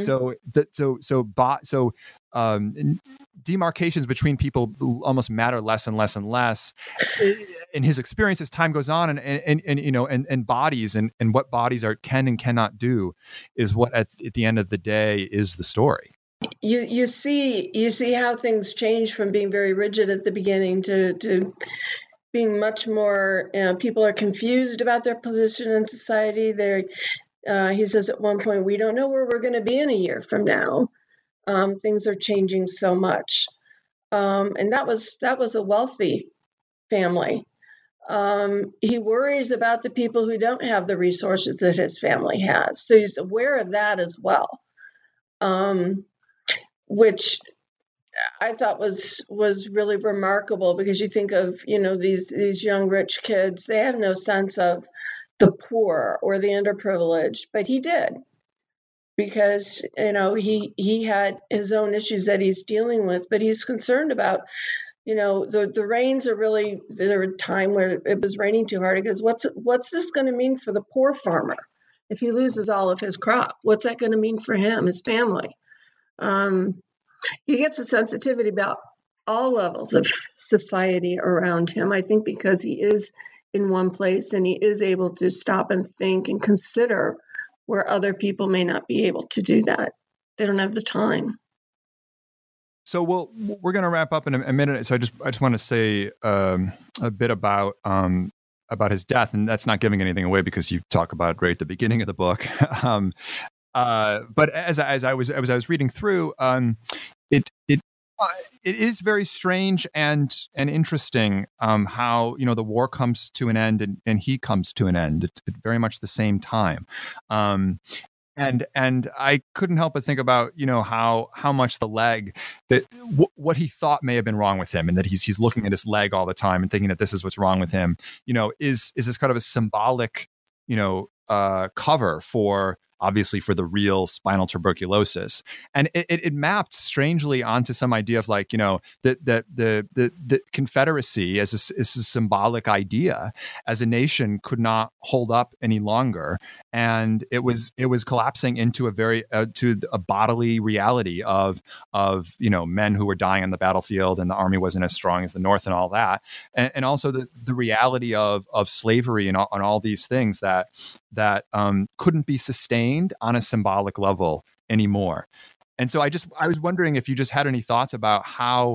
[SPEAKER 4] demarcations between people almost matter less and less and less in his experience as time goes on, and bodies and what bodies can and cannot do is what at the end of the day is the story.
[SPEAKER 5] You see how things change from being very rigid at the beginning to being much more. People are confused about their position in society. He says at one point, "We don't know where we're going to be in a year from now. Things are changing so much," and that was a wealthy family. He worries about the people who don't have the resources that his family has, so he's aware of that as well. Which I thought was really remarkable, because you think of, these young rich kids, they have no sense of the poor or the underprivileged, but he did, because, he had his own issues that he's dealing with, but he's concerned about, the rains are really, there were a time where it was raining too hard. He goes, what's this going to mean for the poor farmer if he loses all of his crop? What's that going to mean for him, his family? He gets a sensitivity about all levels of society around him, I think, because he is in one place and he is able to stop and think and consider where other people may not be able to do that. They don't have the time.
[SPEAKER 4] So we're going to wrap up in a minute. So I just want to say a bit about his death, and that's not giving anything away because you talk about it right at the beginning of the book. But as I was reading through, it is very strange and interesting how the war comes to an end and he comes to an end at very much the same time. And I couldn't help but think about how much the leg that what he thought may have been wrong with him, and that he's looking at his leg all the time and thinking that this is what's wrong with him. Is this kind of a symbolic cover for obviously for the real spinal tuberculosis, and it mapped strangely onto some idea of like the Confederacy as a symbolic idea as a nation could not hold up any longer, and it was collapsing into a very to a bodily reality of men who were dying on the battlefield, and the army wasn't as strong as the North and all that, and also the reality of slavery and all these things that couldn't be sustained on a symbolic level anymore. And so I was wondering if you just had any thoughts about how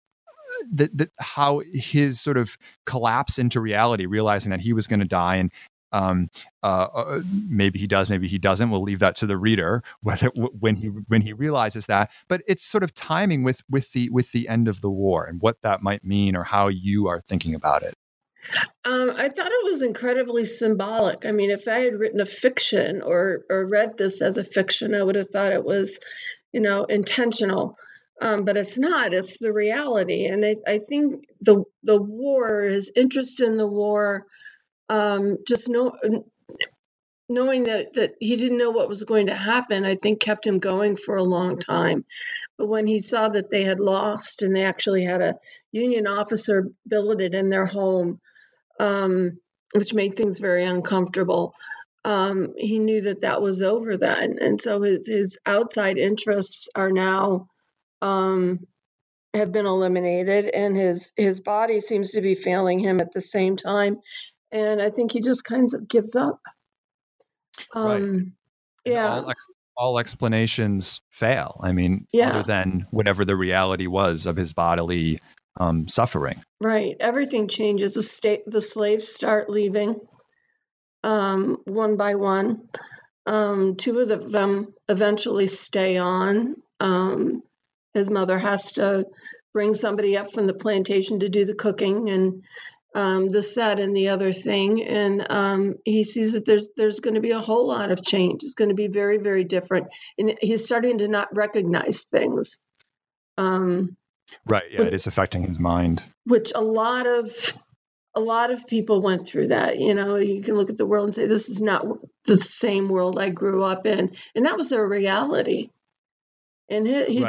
[SPEAKER 4] how his sort of collapse into reality, realizing that he was going to die, and maybe he does, maybe he doesn't. We'll leave that to the reader whether when he realizes that. But it's sort of timing with the end of the war and what that might mean, or how you are thinking about it.
[SPEAKER 5] I thought it was incredibly symbolic. I mean, if I had written a fiction or read this as a fiction, I would have thought it was, intentional. But it's not. It's the reality. And I think the war, his interest in the war, just knowing that he didn't know what was going to happen, I think kept him going for a long time. But when he saw that they had lost and they actually had a Union officer billeted in their home, which made things very uncomfortable, he knew that was over then. And so his outside interests are now have been eliminated, and his body seems to be failing him at the same time. And I think he just kind of gives up.
[SPEAKER 4] Right.
[SPEAKER 5] Yeah.
[SPEAKER 4] All explanations fail. I mean, other than whatever the reality was of his bodily suffering.
[SPEAKER 5] Right. Everything changes. The slaves start leaving one by one. Two of them eventually stay on. His mother has to bring somebody up from the plantation to do the cooking and this, that, and the other thing. And he sees that there's going to be a whole lot of change. It's going to be very, very different. And he's starting to not recognize things.
[SPEAKER 4] Right. Yeah, it is affecting his mind.
[SPEAKER 5] Which a lot of people went through that. You can look at the world and say, this is not the same world I grew up in. And that was their reality. And he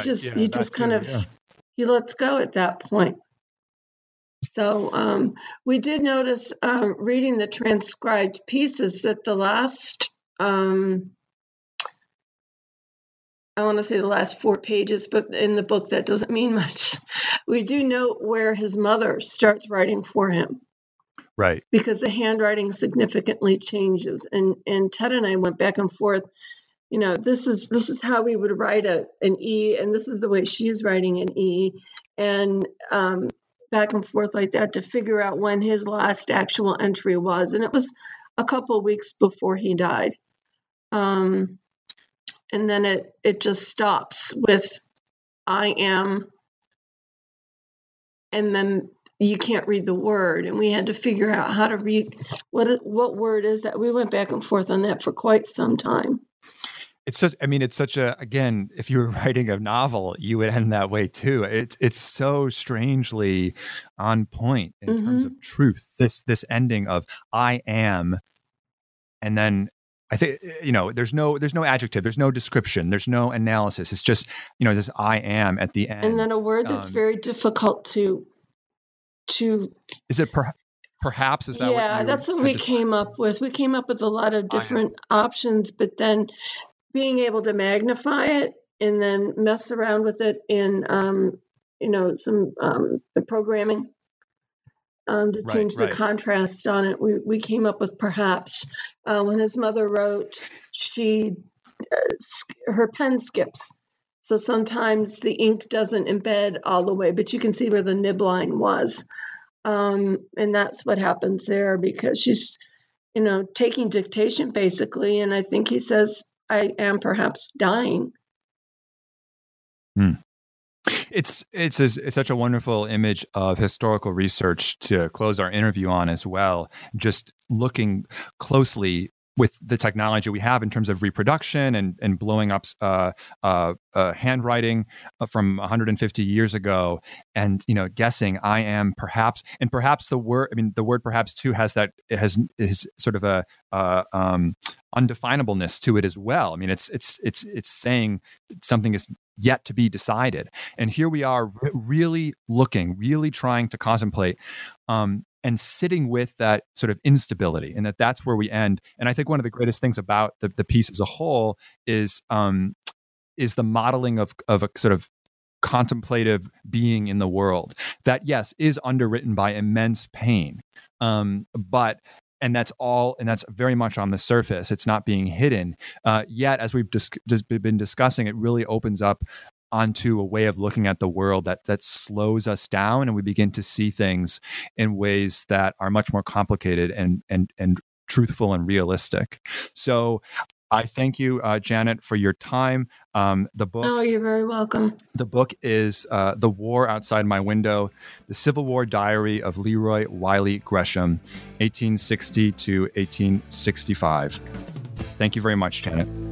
[SPEAKER 5] lets go at that point. So we did notice reading the transcribed pieces that the last, I want to say the last 4 pages, but in the book that doesn't mean much. We do note where his mother starts writing for him.
[SPEAKER 4] Right.
[SPEAKER 5] Because the handwriting significantly changes. And Ted and I went back and forth. This is how we would write an E, and this is the way she's writing an E. And back and forth like that to figure out when his last actual entry was. And it was a couple of weeks before he died. And then it just stops with I am, and then you can't read the word. And we had to figure out how to read what word is that. We went back and forth on that for quite some time.
[SPEAKER 4] It's such a, again, if you were writing a novel, you would end that way too. It's so strangely on point in terms of truth. This ending of I am, and then I think, there's no adjective, there's no description, there's no analysis. It's just, this I am at the end.
[SPEAKER 5] And then a word that's very difficult to.
[SPEAKER 4] Is it perhaps? Is that?
[SPEAKER 5] Yeah, that's what we came up with. We came up with a lot of different options, but then being able to magnify it and then mess around with it in, some programming to change the contrast on it. We came up with perhaps. When his mother wrote, her pen skips. So sometimes the ink doesn't embed all the way, but you can see where the nib line was. And that's what happens there, because she's, taking dictation basically. And I think he says, I am perhaps dying.
[SPEAKER 4] It's such a wonderful image of historical research to close our interview on as well. Just looking closely with the technology we have in terms of reproduction and blowing up handwriting from 150 years ago, and guessing I am perhaps the word perhaps too has that, it has sort of a undefinableness to it as well. I mean, it's saying something is yet to be decided, and here we are really looking, really trying to contemplate and sitting with that sort of instability, and that's where we end. And I think one of the greatest things about the piece as a whole is the modeling of a sort of contemplative being in the world that, yes, is underwritten by immense pain, but that's very much on the surface. It's not being hidden. Yet, as we've just been discussing, it really opens up onto a way of looking at the world that slows us down, and we begin to see things in ways that are much more complicated and truthful and realistic. So I thank you, Janet, for your time. The book.
[SPEAKER 5] Oh, you're very welcome.
[SPEAKER 4] The book is The War Outside My Window, The Civil War Diary of Leroy Wiley Gresham, 1860 to 1865. Thank you very much, Janet.